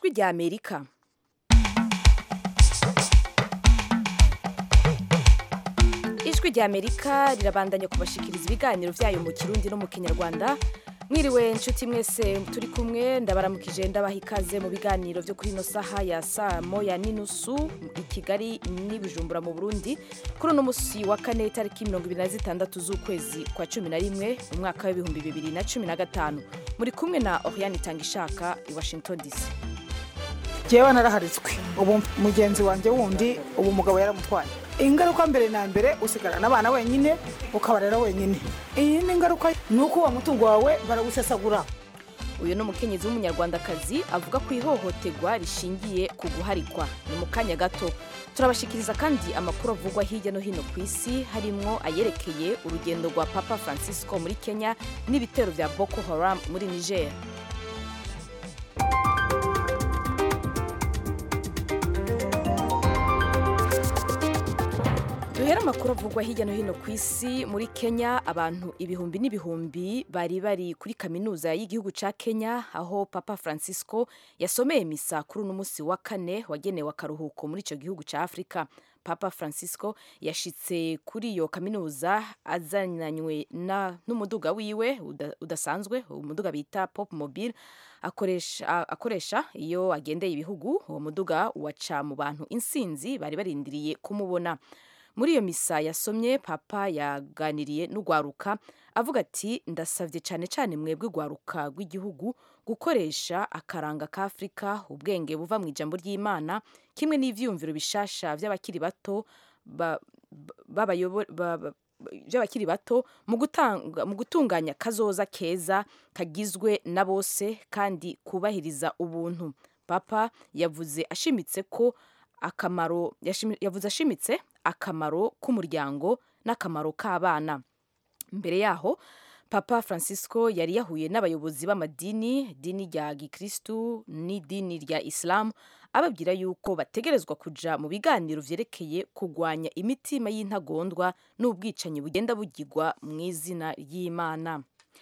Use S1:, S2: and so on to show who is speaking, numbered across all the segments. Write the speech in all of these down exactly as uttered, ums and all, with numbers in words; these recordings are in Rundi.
S1: ijwi rya Amerika. Ijwi rya Amerika rirabandanya kubashikiriza ibiganiro vyayo mu Kirundi no mu Kinyarwanda. Mwiriwe nshuti mwese turi kumwe, ndabaramukije ndabaha ikaze mu biganiro vyo kuri no saha ya saa moya n'inusu i Kigali ni Bujumbura mu Burundi kuri no musi wa kane tariki mirongo ibiri na zitandatu z'ukwezi kwa cumi na rimwe mu mwaka w'ibihumbi bibiri na cumi na gatanu. Muri kumwe na Oriane Tangishaka i Washington D C.
S2: Jewe naraharitswe ubu mugenzi wanje wundi ubu mugabo yaramutwaye. Ingaruka mbere na mbere usigara n'abana wenyine ukabarera wenyine. Iyi ni ingaruka nuko wa mutungo wawe barawusesagura.
S1: Uyu no mukenyezi w'umunyarwandakazi avuga ko ihohoterwa rishingiye ku guharikwa. Ni mu kanya gato turabashikiriza kandi amakuru avugwa hirya no hino ku isi harimwo ayerekeye urugendo rwa Papa Francisco muri Kenya n'ibitero vya Boko Haram muri Niger. Duhera amakuru avugwa hirya no hino ku isi. Muri Kenya abantu ibihumbi n'ibihumbi bari bari kuri kaminuza y'igihugu ca Kenya aho Papa Francisco yasomeye misa kuri uno musi wa kane wagenewe akaruhuko muri ico gihugu ca Afrika. Papa Francisco yashitse kuri iyo kaminuza azananywe na n'umuduga wiwe udasanzwe, umuduga bita Pop Mobile akoresha akoresha iyo agendeye ibihugu. Uwo muduga waca mu bantu insinzi bari barindiriye kumubona. Muri iyo misa yasomye Papa yaganiriye n'ugwaruka avuga ati ndasavye cyane cyane mwebwe gwaruka rw'igihugu gukoresha akaranga ka Afrika, ubwenge buva mu ijambo ry'Imana kimwe n'ivyumviro bishasha vy'abakiri bato babayobora by'abakiri bato mu gutanga mu gutunganya kazoza keza kagizwe na bose kandi kubahiriza ubuntu. Papa yavuze ashimitse ko akamaro yavuze ashimitse akamaro k'umuryango n'akamaro k'abana. Mbere yaho Papa Francisco yari yahuye n'abayobozi b'amadini, dini rya Gikristu n'idini rya Islam, ababwira yuko bategerezwa kuja mu biganiro vyerekeye kugwanya imitima y'intagondwa n'ubwicanyi bugenda bugirwa mu izina ry'Imana.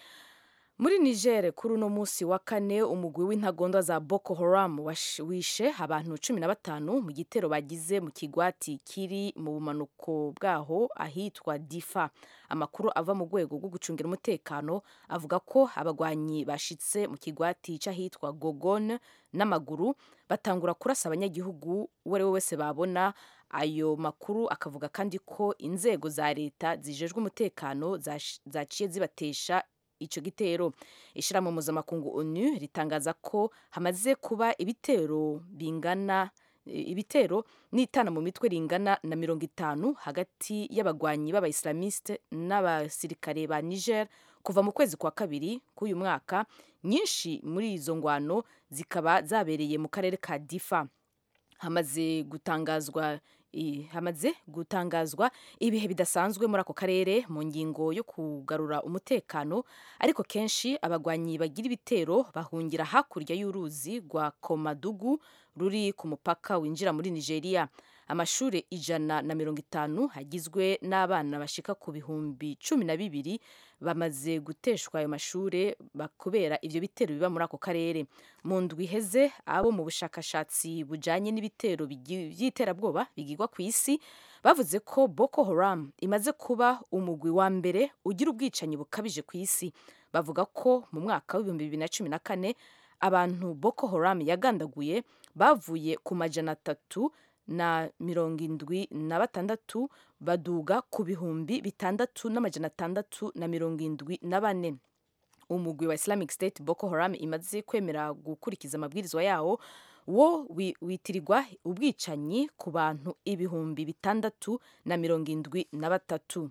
S1: Muri Niger kuri uno musi wa kane umugwi w'intagondwa za Boko Haram wishe abantu cumi na batanu mu gitero bagize mu kigwati kiri mu bumanuko bwaho ahitwa Difa. Amakuru ava mu rwego rwo gucungira umutekano avuga ko abagwanyi bashitse mu kigwati c'ahitwa Gogon n'amaguru batangura kurasa abanyagihugu uwo ari we wese babona. Ayo makuru akavuga kandi ko inzego za leta zijejwe umutekano zaciye zibatesha ico gitero. Ishirahamwe mpuzamakungu O N U ritangaza ko hamaze kuba ibitero bingana ibitero n'itana mu mitwe ringana na mirongo itanu hagati y'abagwanyi b'abaislamiste n'abasirikare ba Niger kuva mu kwezi kwa kabiri k'uyu mwaka. Nyinshi muri izo ngwano zikaba zabereye mu karere ka Difa. Hamaze gutangazwa hamaze gutangazwa ibihe bidasanzwe muri ako karere mu ngingo yo kugarura umutekano, ariko kenshi abagwanyi bagira ibitero bahungira hakurya y'uruzi rwa Komadugu ruri ku mupaka winjira muri Nigeria. Amashure ijana na mirongo itanu hagizwe n'abana bashika ku bihumbi cumi na bibiri bamaze guteshwa ayo mashure bakubera ivyo bitero biba muri ako karere. Mu ndwi iheze abo mu bushakashatsi bujanye n'ibitero vy'iterabwoba bigirwa ku isi bavuze ko Boko Haram imaze kuba umugwi wa mbere ugira ubwicanyi bukabije ku isi. Bavuga ko mu mwaka w'ibihumbi bibiri na cumi na kane abantu Boko Haram yagandaguye bavuye ku majana atatu na mirongo indwi na batandatu baduga ku bihumbi bitandatu n'amajana atandatu na mirongo indwi na bane. Umugwi wa Islamic State Boko Haram imaze kwemera gukurikiza amabwirizwa yawo wo witirirwa ubwicanyi ku bantu ibihumbi bitandatu na mirongo indwi na batatu.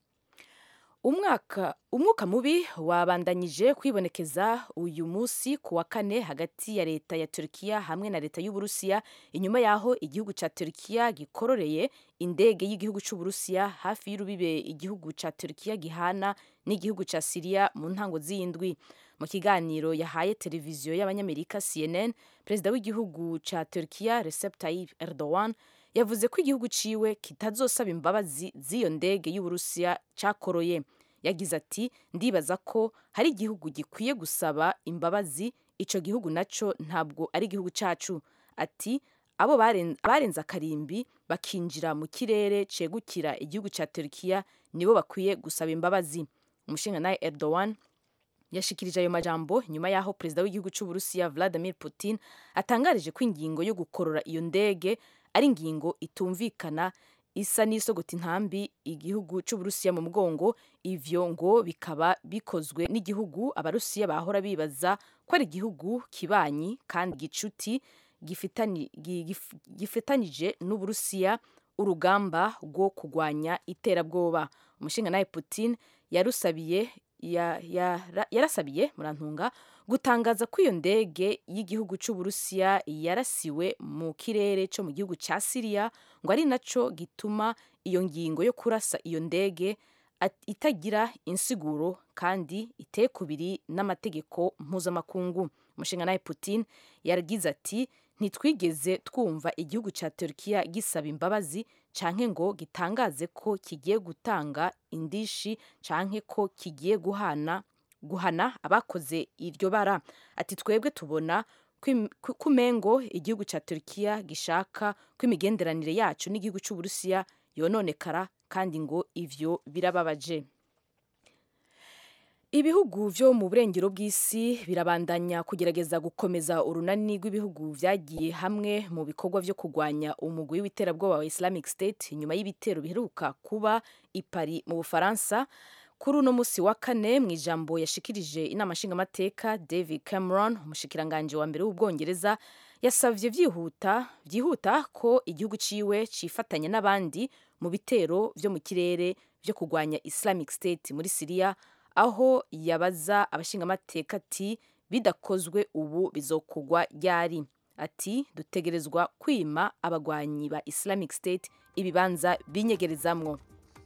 S1: Umwaka umwuka mubi wabandanyije kwibonekeza uyu musi ku wa kane hagati ya leta ya Turkiya hamwe na leta y'Uburusiya inyuma yaho igihugu ca Turkiya gikororeye indege y'igihugu c'u Burusiya hafi y'urubibe igihugu ca Turkiya gihana n'igihugu ca Syria mu ntango z'indwi. Mu kiganiro yahaye televiziyo y'abanyamerika C N N, perezida w'igihugu ca Turkiya Recep Tayyip Erdogan yavuze ko igihugu ciwe kitazosaba imbabazi z'iyo ndege y'Uburusiya cakoroye. Yagize ati ndibaza ko hari igihugu gikwiye gusaba imbabazi ico gihugu naco ntabwo ari igihugu cacu. Ati abo barenze akarimbi bakinjira mu kirere cegukira igihugu ca Turkiya nibo bakwiye gusaba imbabazi. Umushingantahe Erdogan yashikirije ayo majambo nyuma yaho perezida w'igihugu cy'u Burusiya Vladimir Putin atangarije ko ingingo yo gukorora iyo ndege ari ingingo itumvikana isa n'isogota intambi igihugu cy'u Burusiya mu mugongo. Ivyo ngo bikaba bikozwe n'igihugu abarusiya bahora bibaza ko ari igihugu kibanyi kandi gicuti gifitanije n'Uburusiya urugamba rwo kugwanya iterabwoba. Umushingantahe Putin yarusabiye ya, ya, yarasabiye murantunga gutangaza ko iyo ndege y'igihugu cy'u Burusiya yarasiwe mu kirere cyo mu gihugu cya Syria ngo ari naco gituma iyo ngingo yo kurasa iyo ndege itagira insiguro kandi iteye kubiri n'amategeko mpuzamakungu. Umushingantahe Putin yaragize ati ntitwigeze twumva igihugu cya Turkiya gisaba imbabazi canke ngo gitangaze ko kigiye gutanga indishi canke ko kigiye guhana guhana abakoze iryo bara. Ati twebwe tubona kumengo igihugu cya Turkiya gishaka ko imigenderanire yacu n'igihugu cy'u Burusiya yononekara kandi ngo ivyo birababaje. Ibihugu vyo mu burengero bw'isi birabandanya kugerageza gukomeza urunani rw'ibihugu vyagiye hamwe mu bikorwa vyo kugwanya umugwi w'iterabwoba wa Islamic State nyuma y'ibitero biheruka kuba i Paris mu Bufaransa. Kuri uno musi wa kane mu ijambo yashikirije inama nshingamateka, David Cameron umushikiranganje wa mbere w'Ubwongereza yasavye vyihuta vyihuta ko igihugu ciwe cifatanya n'abandi mu bitero vyo mu kirere vyo kugwanya Islamic State muri Syria, aho yabaza abashingamateka ati bidakozwe ubu bizokugwa ryari. Ati dutegerezwa kwima abagwanyi ba Islamic State ibibanza binyegerezamwo.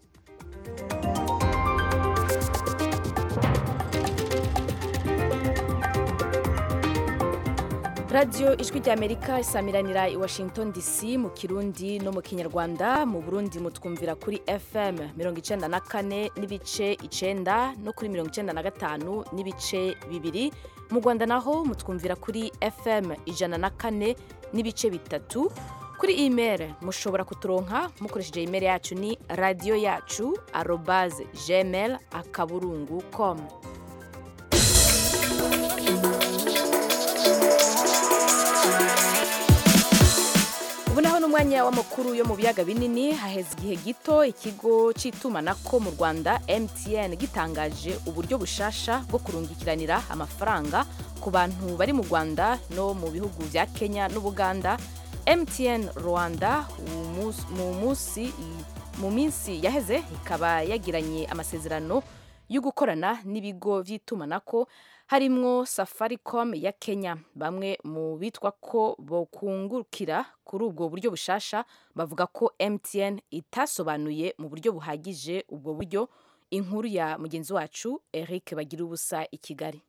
S1: Radio Ijwi ry'Amerika isamiranira i Washington D C mu Kirundi no mu Kinyarwanda. Mu Burundi mutwumvira kuri F M mirongo icenda na kane n'ibice icenda no kuri mirongo icenda na gatanu n'ibice bibiri. Mu Rwanda naho mutwumvira kuri F M ijana na kane n'ibice bitatu. Kuri email mushobora kuturonka mukoresheje email yacu ni radio yacu arobase gmail akaburungu com. Ubu naho n'umwanya w'amakuru yo mu biyaga binini. Haheze igihe gito ikigo c'itumanako mu Rwanda M T N gitangaje uburyo bushasha bwo kurungikiranira amafaranga ku bantu bari mu Rwanda no mu bihugu vya Kenya n'Ubuganda. M T N Rwanda mu musi mu minsi yaheze ikaba yagiranye amasezerano yo gukorana n'ibigo vy'itumanako harimwo Safaricom ya Kenya. Bamwe mu bitwa ko bokungukira kuri ubwo buryo bushasha bavuga ko M T N itasobanuye mu buryo buhagije ubwo buryo. Inkuru ya mugenzi wacu Eric Bagirubusa i Kigali.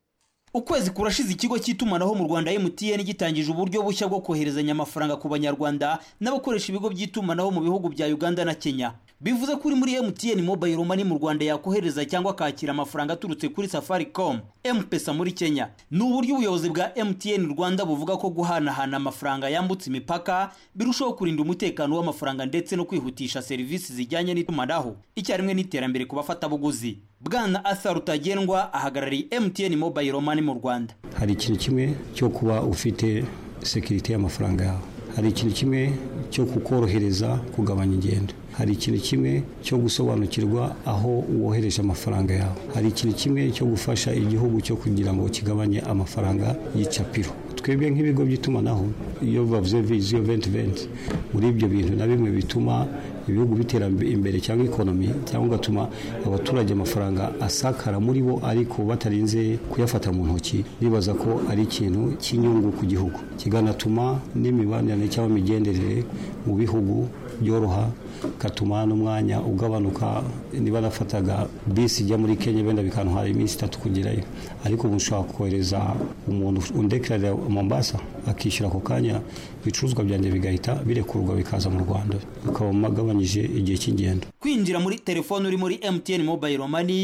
S3: Ukwezi kurashize ikigo cy'itumanaho mu Rwanda M T N gitangije uburyo bushya bwo koherezanya amafaranga ku banyarwanda n'abakoresha ibigo by'itumanaho mu bihugu bya Uganda na Kenya. Bivuze kuri muri M T N Mobile Money mu Rwanda yakohereza cyangwa akakira amafaranga aturutse kuri Safaricom, M-Pesa muri Kenya. Ni uburyo ubuyobozi bwa M T N Rwanda buvuga ko guhanahana amafaranga yambutse imipaka birushaho kurinda umutekano w'amafaranga ndetse no kwihutisha serivisi zijyanye n'itumanaho icyarimwe n'iterambere ku bafatabuguzi. Bwana Arthur Rutagendwa ahagarariye M T N Mobile Money mu Rwanda.
S4: Hari ikintu kimwe cyo kuba ufite security y'amafaranga yawe. Hari ikintu kimwe cyo kukorohereza kugabanya ingendo. Hari ikintu kimwe cyo gusobanukirwa aho wohereje amafaranga yawe. Hari ikintu kimwe cyo gufasha igihugu cyo kugira ngo kigabanye amafaranga y'icapiro. Twebwe nk'ibigo by'itumanaho iyo bavuze vision twenty twenty muri ibyo bintu na bimwe bituma ibihugu bitera imbere cyangwa economy cyangwa gatuma abaturage amafaranga asakara muri bo ariko batarinze kuyafata mu ntoki. Nibaza ko ari ikintu cy'inyungu ku gihugu kiganatuma n'imibanire cyangwa imigenderere mu bihugu byoroha, katuma n'umwanya ugabanuka. Niba nafataga bisi ijya muri Kenya benda bikantwara iminsi itatu kugerayo, ariko ubu nshobora kohereza umuntu undeklarira Mombasa akishyura ako kanya ibicuruzwa byanjye bigahita birekurwa bikaza mu Rwanda, ukaba magabanyije igihe cy'ingendo.
S3: Kwinjira muri telefone uri muri M T N Mobile Money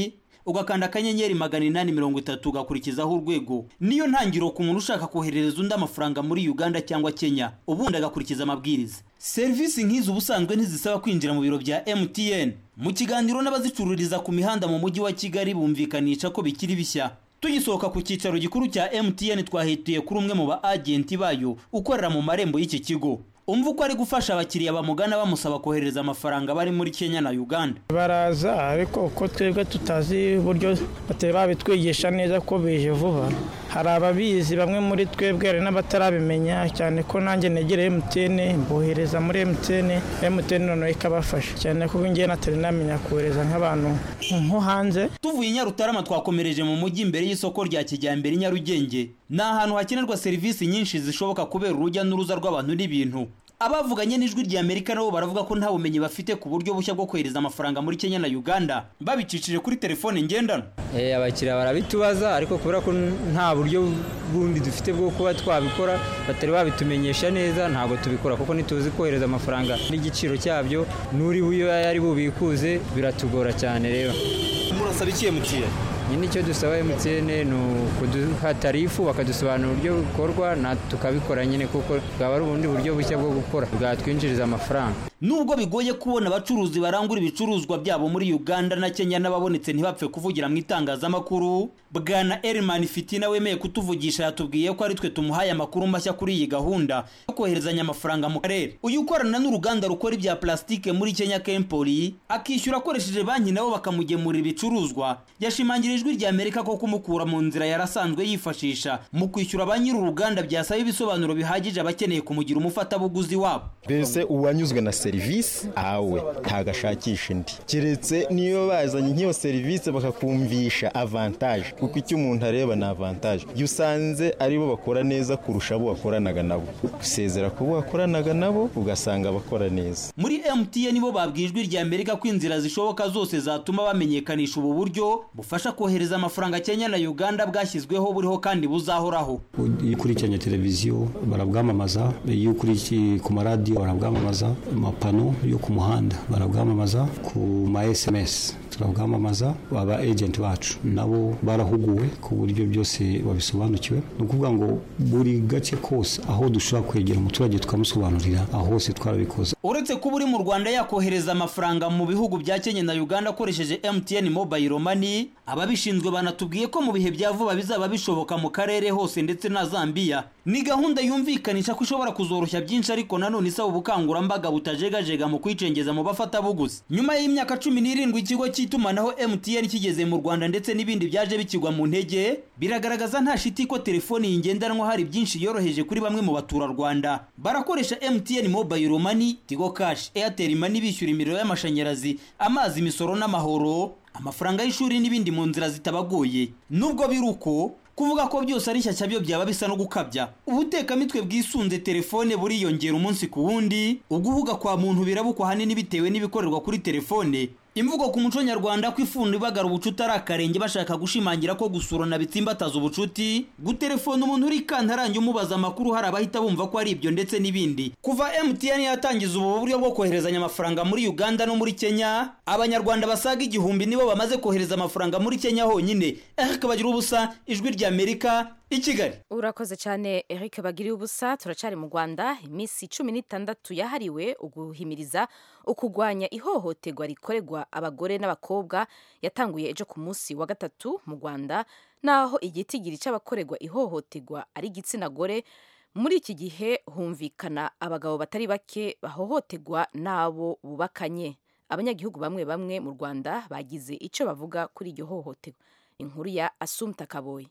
S3: ugakanda akanyenyeri magana inani mirongo itatu ugakurikizaho urwego. Niyo ntangiro ku muntu ushaka koherereza undi amafaranga muri Uganda cyangwa Kenya, ubundi agakurikiza amabwiriza. Serivisi nk'izo ubusanzwe ntizisaba kwinjira mu biro bya M T N. Mu kiganiro n'abazicururiza ku mihanda mu mujyi wa Kigali bumvikanisha ko bikiri bishya. Tugisohoka ku cyicaro gikuru cya M T N twahituye kuri umwe mu ba agenti bayo ukorera mu marembo y'iki kigo. Umva uko ari gufasha abakiriya bamugana bamusaba kohereza amafaranga bari muri Kenya na Uganda.
S5: Baraza ariko uko twebwe tutazi uburyo batari babitwigisha neza ko bije vuba. Hari ababizi bamwe muri twebwe hari n'abatarabimenya, cyane ko nanjye negere M T N mbohereza muri M T N, M T N noneho ikabafasha cyane ko ngiye natari namenya kohereza nk'abantu nko hanze.
S3: Tuvuye Nyarutarama twakomereje mu mujyi imbere y'isoko rya kijyambere Nyarugenge. Ni ahantu hakenerwa serivisi nyinshi zishoboka kubera urujya n'uruza rw'abantu n'ibintu. Abavuganye n'ijwi rya Amerika nabo baravuga ko nta bumenyi bafite ku buryo bushya bwo kohereza amafaranga muri Kenya na Uganda, babicicije kuri telefone ngendanwa.
S6: Eh abakiriya barabitubaza ariko kubera ko nta buryo bundi dufite bwo kuba twabikora, batari babitumenyesha neza, ntabwo tubikora kuko nituzi kohereza amafaranga n'igiciro cyabyo nuri buyo yari bubikuze biratugora cyane. Rero
S3: murasaba iki M T N?
S6: nyine icyo dusaba M T N ni ukuduha tarifu bakadusobanura uburyo bikorwa na tukabikora nyine kuko bwaba ari ubundi buryo bushya bwo gukora bwatwinjiriza amafaranga.
S3: Nubwo bigoye kubona abacuruzi barangura ibicuruzwa byabo muri Uganda na Kenya n'ababonetse ntibapfe kuvugira mu itangazamakuru, Bwana Elman Fitina wemeye kutuvugisha yatubwiye ko ari twe tumuhaye amakuru mashya kuri iyi gahunda yo koherezanya amafaranga mu karere. Uyu ukorana n'uruganda rukora ibya plastike muri Kenya Kempoli akishyura akoresheje banki nabo bakamugemurira ibicuruzwa, yashimangira ijwi rya Amerika ko kumukura mu nzira yarasanzwe yifashisha mu kwishyura ba nyiri uruganda byasaba ibisobanuro bihagije abakeneye kumugira umufatabuguzi wabo.
S7: Mbese uwanyuzwe na serivisi awe ntagashakisha indi, keretse niyo bazanye nk'iyo serivisi bakakumvisha avantage, kuko icyo umuntu areba na avantage. Iyo usanze aribo bakora neza kurusha abo wakoranaga nabo, usezera kubo wakoranaga nabo ugasanga bakora neza.
S3: Muri M T N bo babwijwe rya Amerika ko inzira zishoboka zose zatuma bamenyekanisha ubu buryo bufasha kohereza amafaranga Kenya na Uganda bwashyizweho buriho kandi buzahoraho.
S4: Kuri Kenya televiziyo barabwamamaza, iyo kuri ku maradiyo barabwamamaza, amapano yo ku muhanda barabwamamaza, ku ma S M S turabwamamaza. Aba agent bacu nabo barahuguwe ku buryo byose babisobanukiwe. Ni ukuvuga ngo buri gace kose aho dushobora kwegera umuturage tukamusobanurira aho hose twarabikoze.
S3: Uretse kuba uri mu Rwanda yakohereza amafaranga mu bihugu bya Kenya na Uganda akoresheje M T N Mobile Money, ababishinzwe banatubwiye ko mu bihe bya vuba bizaba bishoboka mu karere hose ndetse na Zambia. Ni gahunda yumvikanisha ko ishobora kuzoroshya byinshi ariko nanone isaba ubukangurambaga butajegajega mu kwicengeza mu bafata buguzi. Nyuma y'imyaka cumi n'irindwi ikigo cy'itumanaho M T N kigeze mu Rwanda ndetse n'ibindi byaje bikigwa mu ntege, biragaragaza nta shiti ko telefoni y'ingendanwa hari byinshi yoroheje kuri bamwe mu batura Rwanda. Barakoresha M T N Mobile Money, Tigo Cash, Airtel Money bishyura imiriro y'amashanyarazi, amazi, imisoro n'amahoro, amafaranga y'ishuri n'ibindi mu nzira zitabagoye. Nubwo biruko kuvuga ko byose ari shyashya byo byaba bisa no gukabya. Ubutekamitwe bwisunze telefone buriyongera umunsi ku wundi, uguhuga kwa muntu birabukwa hanini bitewe n'ibikorerwa kuri telefone. Imvugo ku muco nyarwanda ko ifundo ibagara ubucuti ari akarenge bashaka gushimangira ko gusurana bitsimbataza ubucuti, gutelefona umuntu uri kantarange umubaza amakuru hari abahita bumva ko ari ibyo ndetse n'ibindi. Kuva M T N yatangiza ubu buryo bwo koherezanya amafaranga muri Uganda no muri Kenya, abanyarwanda basaga igihumbi nibo bamaze kohereza amafaranga muri Kenya honyine. Eric Bagira ubusa, ijwi rya Amerika, i Kigali.
S1: Urakoze cyane Eric Bagiriye ubusa. Turacari mu Rwanda, iminsi cumi n'itandatu yahariwe uguhimiriza ukugwanya ihohoterwa rikorerwa abagore n'abakobwa yatanguye ejo ku munsi wa gatatu mu Rwanda, naho igitigiri cy'abakorerwa ihohoterwa ari igitsina gore. Muri iki gihe humvikana abagabo batari bake bahohoterwa n'abo bubakanye. Abanyagihugu bamwe bamwe mu Rwanda bagize icyo bavuga kuri iryo hohoterwa. Inkuru ya Assumpta Kaboyi.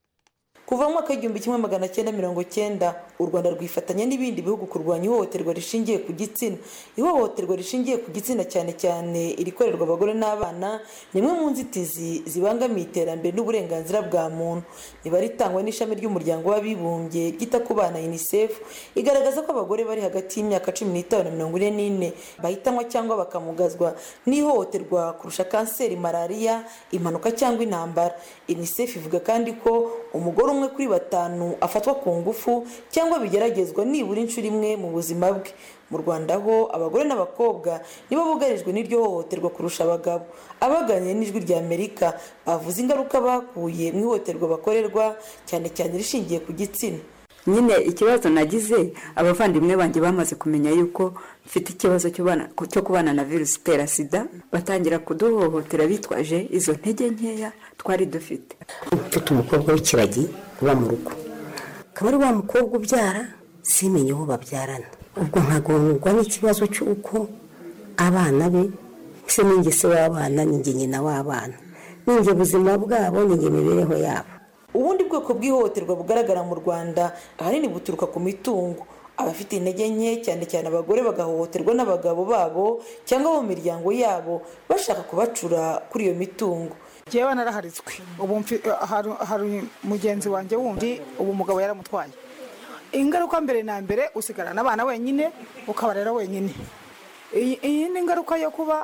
S8: Kuva mu mwaka w'igihumbi kimwe magana cyenda mirongo cyenda u Rwanda rwifatanya n'ibindi bihugu kurwanya ihohoterwa rishingiye ku gitsina. Ihohoterwa rishingiye ku gitsina cyane cyane irikorerwa abagore n'abana ni imwe mu nzitizi zibangamiye iterambere n'uburenganzira bwa muntu. Imibare itangwa n'ishami ry'umuryango w'abibumbye ryita ku bana UNICEF igaragaza ko abagore bari hagati y'imyaka cumi n'itanu na mirongo ine n'ine bahitanwa cyangwa bakamugazwa n'ihohoterwa kurusha kanseri, malaria, impanuka cyangwa intambara. UNICEF ivuga kandi ko umugore umwe umwe kuri batanu afatwa ku ngufu cyangwa bigeragezwa nibura inshuro imwe mu buzima bwe. Mu Rwanda ho abagore n'abakobwa nibo bugarijwe n'iryo hohoterwa kurusha abagabo. Abaganiriye n'Ijwi rya Amerika bavuze ingaruka bakuye mu ihohoterwa bakorerwa, cyane cyane rishingiye ku gitsina.
S9: Nyine ikibazo nagize, abavandimwe banjye bamaze kumenya yuko mfite ikibazo cyo kubana na virusi itera sida, batangira kuduhohotera bitwaje izo ntege nkeya twari dufite.
S10: Mfite umukobwa w'ikiragi uba mu rugo, akaba ari wa mukobwa ubyara simenye uwo babyarana. Ubwo nkagongwa n'ikibazo cy'uko abana be se n'ingese w'abana ninjye nyina w'abana, ninjye ubuzima bwabo, ninjye imibereho yabo.
S8: Ubundi bwoko bw'ihohoterwa bugaragara mu Rwanda ahanini buturuka ku mitungo. Abafite intege nke cyane cyane abagore bagahohoterwa n'abagabo babo cyangwa mu miryango yabo bashaka kubacura kuri iyo mitungo.
S2: Jewe naraharitswe, ubu hari mugenzi wanjye wundi ubu umugabo yaramutwaye. Ingaruka mbere na mbere usigarana abana wenyine ukabarera wenyine. Iyi ni ingaruka yo kuba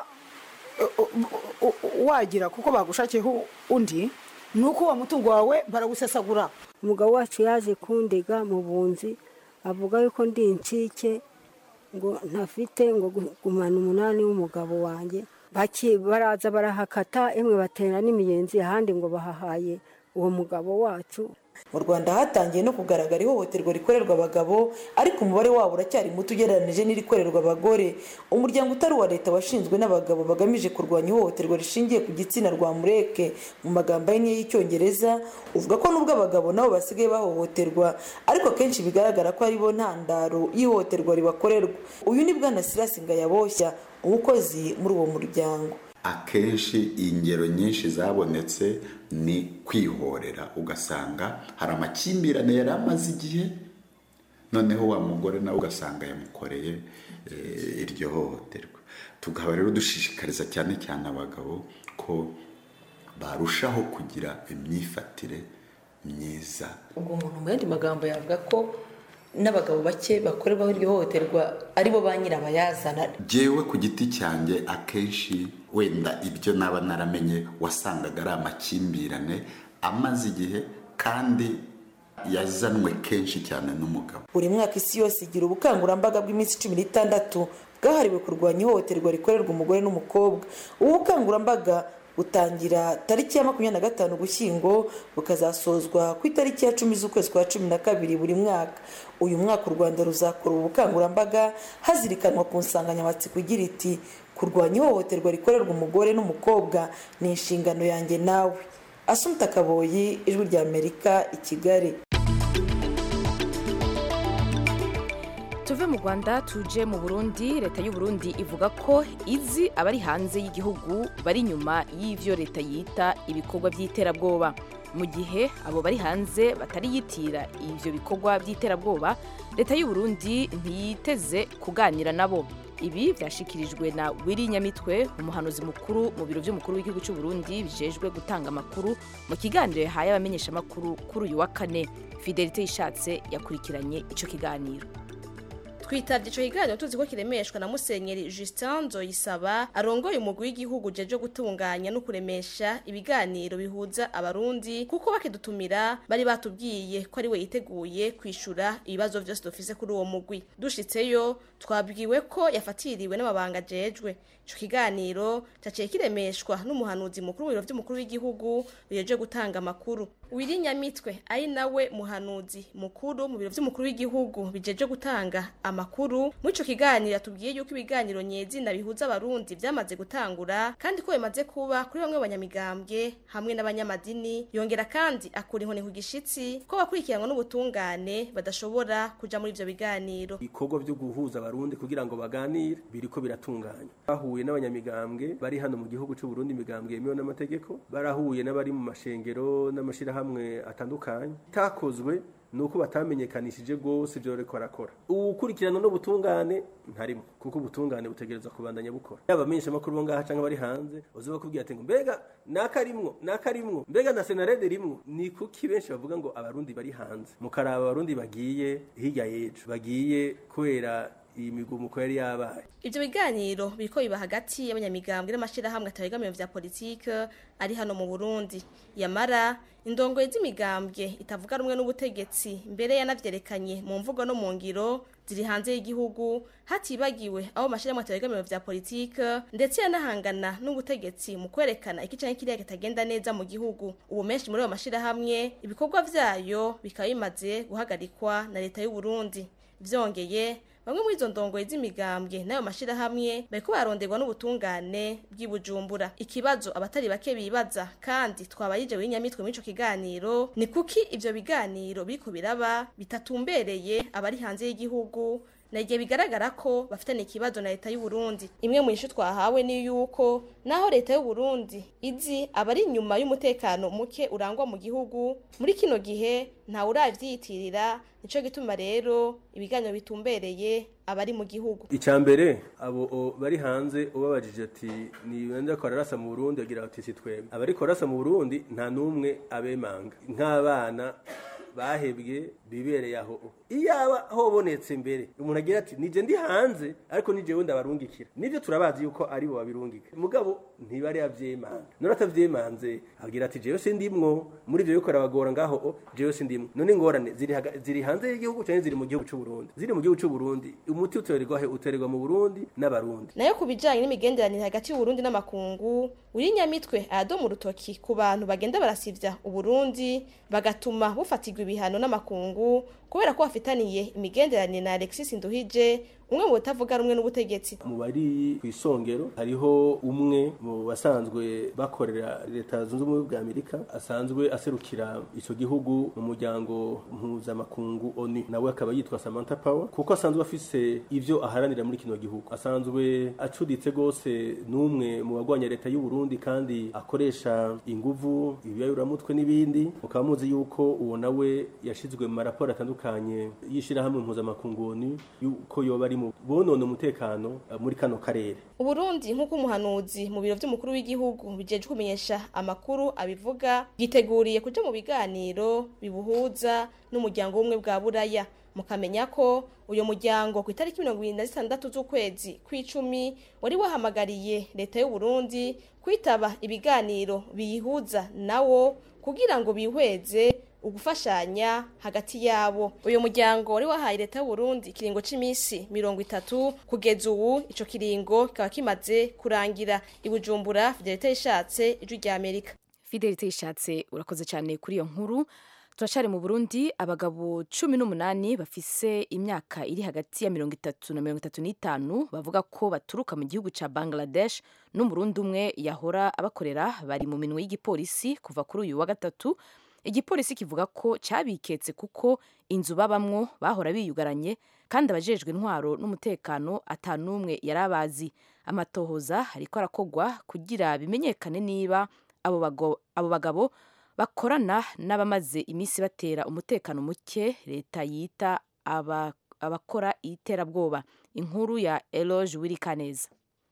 S2: wagira kuko bagushakiyeho undi, nuko wa mutungo wawe barawusesagura.
S10: Umugabo wacu yaje kundega mu bunzi, avuga yuko ndi incike, ngo ntafite ngo gumana umunani w'umugabo wanjye. Baki baraza barahakata, emwe batera n'imiyenzi, ahandi ngo bahahaye uwo mugabo wacu.
S8: Mu Rwanda hatangiye no kugaragara ihohoterwa rikorerwa abagabo, ariko umubare wabo uracyari muto ugereranije n'irikorerwa abagore. Umuryango utari wa leta washinzwe n'abagabo bagamije kurwanya ihohoterwa rishingiye ku gitsina rwa Mureke mu magambo ahinnye y'Icyongereza uvuga ko nubwo abagabo nabo basigaye bahohoterwa, ariko kenshi bigaragara ko ari bo ntandaro y'ihohoterwa ribakorerwa. Uyu ni Bwana Silas Ngayaboshya, umukozi muri uwo muryango.
S11: Akenshi ingero nyinshi zabonetse ni kwihorera, ugasanga hari amakimbirane yari amaze igihe, noneho wa mugore nawe ugasanga yamukoreye iryo hohoterwa. Tugaba rero dushishikariza cyane cyane abagabo ko barushaho kugira imyifatire myiza.
S8: Ubwo umuntu mu yandi magambo yavuga ko n'abagabo bake bakorerwaho iryo hohoterwa aribo ba nyirabayazana.
S11: Jewe ku giti cyanjye akenshi wenda ibyo naba naramenye wasangaga ari amakimbirane amaze igihe kandi yazanwe kenshi cyane n'umugabo.
S8: Buri mwaka isi yose igira ubukangurambaga bw'iminsi cumi n'itandatu bwahariwe kurwanya ihohoterwa rikorerwa umugore n'umukobwa. Ubu bukangurambaga butangira tariki ya makumyabiri na gatanu Ugushyingo bukazasozwa ku itariki ya cumi z'ukwezi kwa cumi na kabiri buri mwaka. Uyu mwaka u Rwanda ruzakora ubukangurambaga hazirikanwa ku nsanganyamatsiko igira iti kurwanya ihohoterwa rikorerwa umugore n'umukobwa ni inshingano yanjye nawe. Asumta Kaboyi, Ijwi rya Amerika, i Kigali.
S1: Tuve mu Rwanda tuje mu Burundi. Leta y'u Burundi ivuga ko izi abari hanze y'igihugu bari nyuma y'ivyo leta yita ibikorwa by'iterabwoba, mu gihe abo bari hanze batari yitira ivyo bikorwa by'iterabwoba. Leta y'u Burundi ntiyiteze kuganira nabo. Ibi byashikirijwe na Willy Nyamitwe, umuhanuzi mukuru mu biro by'umukuru w'igihugu cy'u Burundi bijejwe gutanga amakuru, mu kiganiro yahaye abamenyesha amakuru kuri uyu wa kane. Fidelite Ishatse yakurikiranye ico kiganiro.
S12: Twitavye ico kiganiro tuzi ko kiremeshwa na Musenyeri Justin Nzoyisaba arongoye umugwi w'igihugu jeje gutunganya no kuremesha ibiganiro bihuza abarundi, kuko bakidutumira bari batubwiye ko ari we yiteguye kwishura ibibazo byose dufise kuri uwo mugwi. Dushitseyo twabwiwe ko yafatiriwe n'amabanga jejwe. Ico kiganiro cyaciye kiremeshwa n'umuhanuzi mukuru mu biro by'umukuru w'igihugu bijeje gutanga amakuru. Willy Nyamitwe ari nawe muhanuzi mukuru mu biro by'umukuru w'igihugu bijeje gutanga amakuru. Mu ico kiganiro yatubwiye yuko ibiganiro nyezi na bihuza abarundi byamaze gutangura, kandi ko bimaze kuba kuri bamwe abanyamigambwe hamwe n'abanyamadini. Yongera kandi akura inkoni ku gishitsi ko bakurikiranwa n'ubutungane badashobora kuja muri ivyo biganiro.
S13: Ibikorwa byo guhuza abarundi kugira ngo baganire biriko biratunganya. Bahuye n'abanyamigambwe bari hano mu gihugu cy'u Burundi, imigambwe yemewe n'amategeko, barahuye n'abari mu mashengero n'amashira hamwe atandukanye. Takozwe nuko batamenyekanishije gose byo reko barakora. Ukurikirana no butungane ntarimo, kuko ubutungane butegereza kubandanya bukora. Abamenyesha makuru bo ngaha canke bari hanze uzoba kubwira ati ngo mbega nakarimwo nakarimwo mbega na senarede rimwo. Ni kuki benshi bavuga ngo abarundi bari hanze, mukaraba abarundi bagiye hirya yejo, bagiye kwera iyi migumuko yari yabaye.
S12: Ivyo biganiro biriko biba hagati y'abanyamigambwe n'amashirahamwe atabegamiye vya politike ari hano mu Burundi. Yamara indongoye z'imigambwe itavuga rumwe n'ubutegetsi mbere yanavyerekanye mu mvugo no mu ngiro ziri hanze y'igihugu hatibagiwe abo mashirahamwe atabegamiye vya politike ndetse yanahangana n'ubutegetsi mu kwerekana ikicanye kiriya kitagenda neza mu gihugu. Ubu menshi muri ayo mashirahamwe ibikorwa vyayo bikaba bimaze guhagarikwa na leta y'u Burundi. Vyongeye bamwe muri izo ndongoye z'imigambwe nayo mashirahamwe bariko baronderwa n'ubutungane bw'Ibujumbura. Ikibazo abatari bake bibaza kandi twabayije w'inyamitwe muri ico kiganiro ni kuki ivyo biganiro biriko biraba bitatumbereye abari hanze y'igihugu na igihe bigaragara ko bafitanye ikibazo na leta y'u Burundi. Imwe mu ishu twahawe ni yuko naho leta y'u Burundi izi abari inyuma y'umutekano muke urangwa mu gihugu muri kino gihe nta uravyiyitirira. Nico gituma rero ibiganiro bitumbereye abari mu gihugu.
S13: Icambere abo bari hanze ubabajije ati ni wenda ko ararasa mu Burundi agira ati sitweme abari ko arasa mu Burundi nta numwe abemanga nk'abana bahebwe bibereye aho. Iyaba hobonetse imbere umuntu agira ati nije ndi hanze ariko nije wenda barungikira nivyo turabazi yuko ari bo babirungika mugabo ntibari yavyemanga none atavyemanze agira ati jewe sindimwo muri ivyo yuko arabagora ngaho jewe sindimwo none ingorane ziri ziri hanze y'igihugu cyane ziri mu gihugu cy'u Burundi ziri mu gihugu cy'u Burundi umuti utererwa he utererwa mu Burundi n'abarundi.
S12: Nayo kubijanye n'imigenderanire hagati y'u Burundi n'amakungu uri nyamitwe ado mu rutoki ku bantu bagenda barasivya u Burundi bagatuma bufatirwa ibihano n'amakungu kubera ko bafitaniye imigenderanire na Alexis Nduhije umwe mu batavuga rumwe n'ubutegetsi.
S13: Mu bari kwisongero hariho umwe mu basanzwe bakorera leta zunze ubumwe bwa Amerika asanzwe aserukira ico gihugu mu muryango mpuzamakungu O N U nawe akaba yitwa Samantha Power kuko asanzwe afise ivyo aharanira muri kino gihugu asanzwe acuditse gose n'umwe mu bagwanya leta y'u Burundi kandi akoresha inguvu ibiyayuramutwe n'ibindi ukaba muzi yuko uwo nawe yashizwe mu maraporo atandukanye yishira hamwe mpuzamakungu O N U yuko yoba ari mu bonone umutekano muri kano karere.
S12: Uburundi nk'uko umuhanuzi mu biro vy'umukuru w'igihugu bijeje kumenyesha amakuru abivuga giteguriye kuja mu biganiro bibuhuza n'umuryango w'umwe bwa Buraya. Mukamenya ko uyo muryango ku itariki mirongo ibiri na zitandatu z'ukwezi kw'icumi wari wahamagariye leta y'u Burundi kwitaba ibiganiro biyihuza nawo kugira ngo bihweze ugufashanya hagati yabo. Uyo muryango wari wahaye leta y'u Burundi kiringo c'imisi mirongo itatu kugeza ubu ico kiringo kikaba kimaze kurangira. Ibujumbura Fidelite Ishatse ijwi rya Amerika.
S1: Fidelite Ishatse urakoze cyane kuri iyo nkuru. Turashare mu Burundi abagabo cumi n'umunani bafise imyaka iri hagati ya mirongo itatu na mirongo itatu n'itanu bavuga ko baturuka mu gihugu ca Bangladesh n'umurundi umwe yahora abakorera bari mu minwe y'igipolisi kuva kuri uyu wa gatatu. Igipolisi kivuga ko cabiketse kuko inzu babamwo bahora biyugaranye kandi abajejwe intwaro n'umutekano atanumwe yarabazi. Amatohoza ariko arakogwa kugira bimenyekane niba abo bago, abo bagabo bakorana n'abamaze imisi batera umutekano muke leta yita aba, abakora iterabwoba. Inkuru ya Eloge Wirikaneza.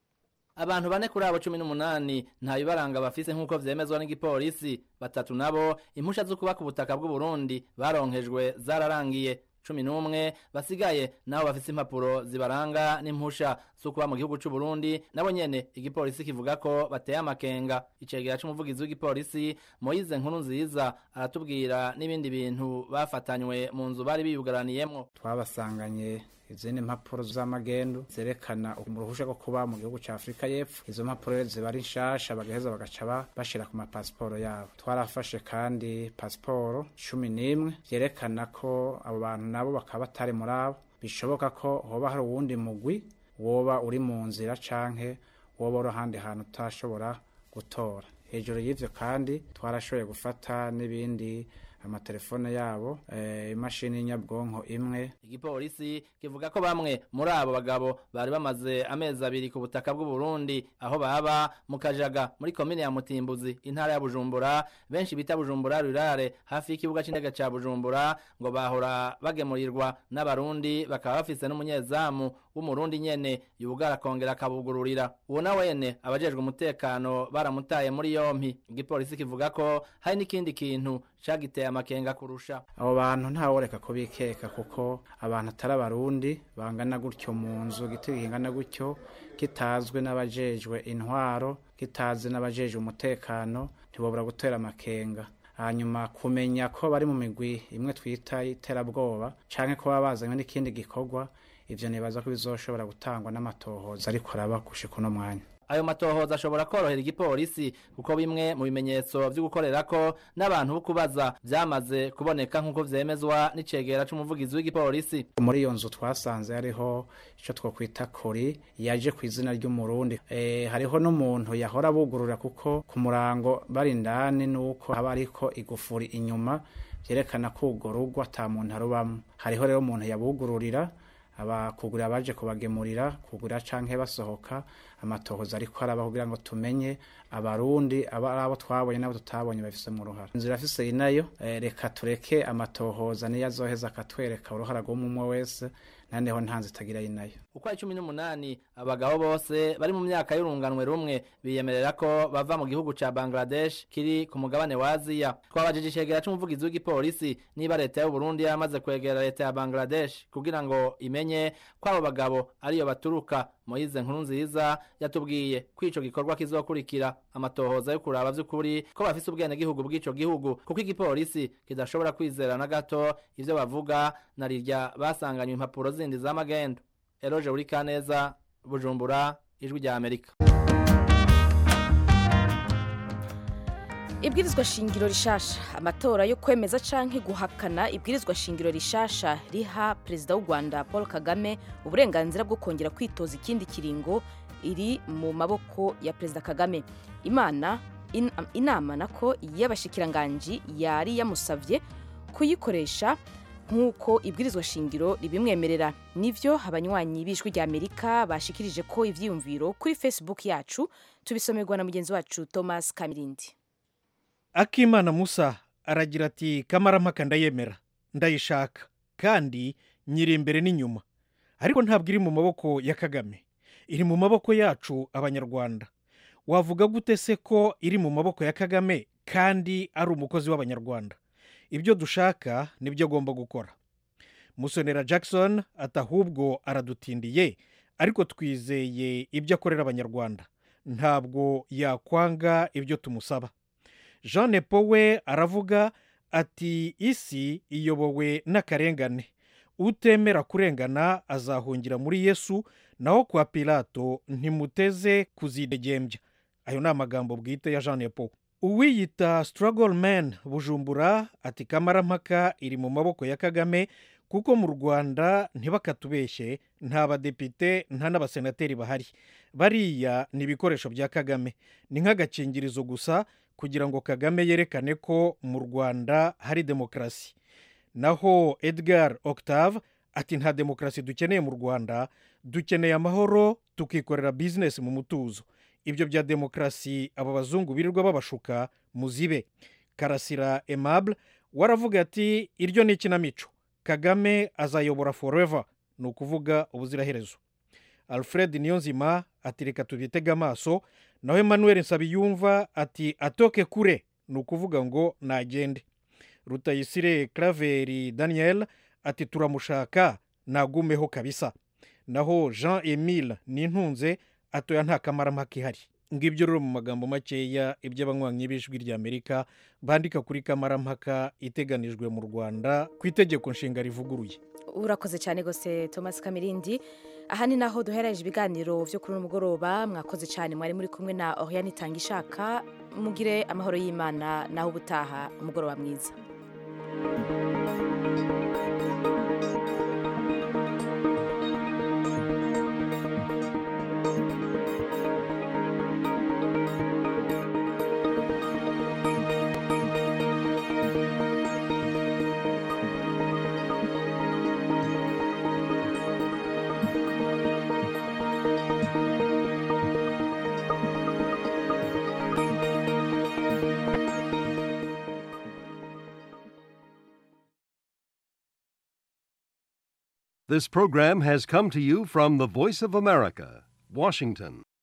S14: Abantu bane kuri abo cumi n'umunani nta bibaranga bafise nk'uko vyemezwa n'igipolisi. Batatu nabo impusha zo kuba ku butaka bw'u Burundi baronkejwe zararangiye. Cumi n'umwe basigaye nabo bafise impapuro zibaranga n'impusha zo kuba mu gihugu c'u Burundi nabo nyene igipolisi kivuga ko bateye amakenga. Icegera c'umuvugizi w'igipolisi Moise Nkurunziza aratubwira n'ibindi bintu bafatanywe mu nzu bari biyugaraniyemwo.
S15: Twabasanganye izindi mpapuro z'amagendo zerekana umuruhusha rwo kuba mu gihugu ca Afrika y'Epfo. Izo mpapuro ziba ari nshasha bagaheza bagaca bashira ku mapasiporo yabo. Twarafashe kandi pasiporo cumi n'imwe vyerekana ko abo bantu nabo bakaba batari muri abo. Bishoboka ko hoba hari uwundi mugwi woba uri mu nzira canke woba uri ahandi hantu utashobora gutora. Hejuru y'ivyo kandi twarashoboye gufata n'ibindi amatelefone yabo, eh, imashini nyabwonko imwe.
S14: Igipolisi kivuga ko bamwe muri abo bagabo bari bamaze amezi abiri ku butaka bw'u Burundi aho baba mu Kajaga muri komine ya Mutimbuzi intara ya Bujumbura, benshi bita Bujumbura rurare hafi y'ikibuga c'indege ca Bujumbura, ngo bahora bagemurirwa n'abarundi bakaba bafise n'umunyezamu w'umurundi nyene yubugara kongera kabugururira. Uwo na wene abajejwe umutekano baramutaye muri yompi. Igipolisi kivuga ko hari n'ikindi kintu cagiteye amakenga kurusha.
S15: Abo bantu ntaworeka ko bikeka kuko abantu atari abarundi bangana gutyo mu nzu igitego kingana gutyo kitazwe n'abajejwe intwaro kitazwe n'abajejwe umutekano ntibobura gutera amakenga. Hanyuma kumenya ko bari mu migwi imwe twita iterabwoba canke ko babazanywe n'ikindi gikorwa, ivyo nibaza ko bizoshobora gutangwa n'amatohoza ariko araba gushika uno mwanya.
S14: Ayo matohoza ashobora korohera igipolisi kuko bimwe mu bimenyetso vyo gukorerako n'abantu bo kubaza vyamaze kuboneka nk'uko vyemezwa n'icegera c'umuvugizi w'igipolisi.
S15: Muri iyo nzu twasanze hariho ico twokwita kori yaje ku izina ry'umurundi. E, hariho n'umuntu yahora bugurura kuko ku murango bari indani nuko haba ariko igufuri inyuma vyerekana ko urwo rugo ata muntu arubamwo. Hariho rero umuntu yabugururira abakugurira baje kubagemurira kugura canke basohoka amatohoza ariko araba kugira ngo tumenye abarundi abo twabonye nabo tutabonye bafise mu ruhara. Inzira afise inayo e, reka tureke amatohoza niyo azoheza akatwereka uruhara rw'umwe wese nandeho ntanze tagira inayo.
S14: Uko ari cumi n'umunani abagabo bose bari mu myaka y'urunganwe rumwe biyemerera ko bava mu gihugu ca Bangladesh kiri ku mugabane wa Aziya. Twabajije icegera c'umuvugizi w'igipolisi niba leta y'u Burundi yamaze kwegera leta ya Bangladesh kugira ngo imenye ko abo bagabo ariyo baturuka. Moize Nkurunziza yatubwiye ko ico gikorwa kizokurikira amatohoza yo kuraba vy'ukuri ko bafise ubwene gihugu bw'ico gihugu kuko igipolisi kidashobora kwizera na gato ivyo bavuga na rirya basanganywe impapuro zindi z'amagendo. Eroje Urikaneza, Bujumbura, Ijwi rya Amerika.
S1: Ibwirizwa shingiro rishasha, amatora yo kwemeza canke guhakana ibwirizwa shingiro rishasha riha Perezida w'u Rwanda Paul Kagame uburenganzira bwo kongera kwitoza ikindi kiringo iri mu maboko ya Perezida Kagame. Imana in, inama nako y'abashikiranganji yari yamusavye kuyikoresha nk'uko ibwirizwa shingiro ribimwemerera. Nivyo abanywanyi b'Ijwi rya Amerika bashikirije ko ivyiyumviro kuri Facebook yacu, tubisomerwa na mugenzi wacu Thomas Kamirindi.
S16: Akimana Musa aragira ati kamarampaka ndayemera ndayishaka kandi nyiri imbere n'inyuma, ariko ntabwo iri mu maboko ya Kagame, iri mu maboko yacu abanyarwanda. Wavuga gute se ko iri mu maboko ya Kagame kandi ari umukozi w'abanyarwanda? Ibyo dushaka nibyo agomba gukora. Musonera Jackson atahubwo aradutindiye, ariko twizeye ibyo akorera abanyarwanda, ntabwo yakwanga ibyo tumusaba. Jean Paul we aravuga ati isi iyobowe n'akarengane, utemera kurengana azahungira muri Yesu, naho kwa Pilato ntimuteze kuzidegembya. Ayo ni amagambo bwite ya Jean Paul. Uwiyita Struggle Man Bujumbura ati kamarampaka iri mu maboko ya Kagame kuko mu Rwanda ntibakatubeshye, nta badepite nta n'abasenateri bahari, bariya ni ibikoresho bya Kagame, ni nk'agakingirizo gusa kugira ngo Kagame yerekane ko mu Rwanda hari demokrasi. Naho Edgar Octave ati nta demokrasi dukeneye mu Rwanda, dukeneye amahoro tukikorera business mu mutuzo. Ibyo bya demokrasi aba bazungu birirwa babashuka muzibe. Karasira Aimable waravuga ati iryo ni ikinamico, Kagame azayobora forever, ni ukuvuga ubuziraherezo. Alfred Niyonzima ati reka tubitega amaso. Naho Emmanuel Nsabiyumva ati atoke kure, ni ukuvuga ngo nagende. Rutayisire Claveri Daniel ati turamushaka nagumeho kabisa. Naho Jean Emile Nintunze atoya nta kamarampaka ihari. Ngibyo rero mu magambo makeya iby'abanywanyi b'Ijwi rya Amerika bandika kuri kamarampaka iteganijwe mu Rwanda ku itegeko nshinga rivuguruye.
S1: Urakoze cyane gose Thomas Kamirindi. Aha ni naho duhereje ibiganiro byo kuri umugoroba. Mwakoze cyane, mwari muri kumwe na Oriane Tangishaka. Mugire amahoro y'Imana naho ubutaha, umugoroba mwiza.
S17: This program has come to you from the Voice of America, Washington.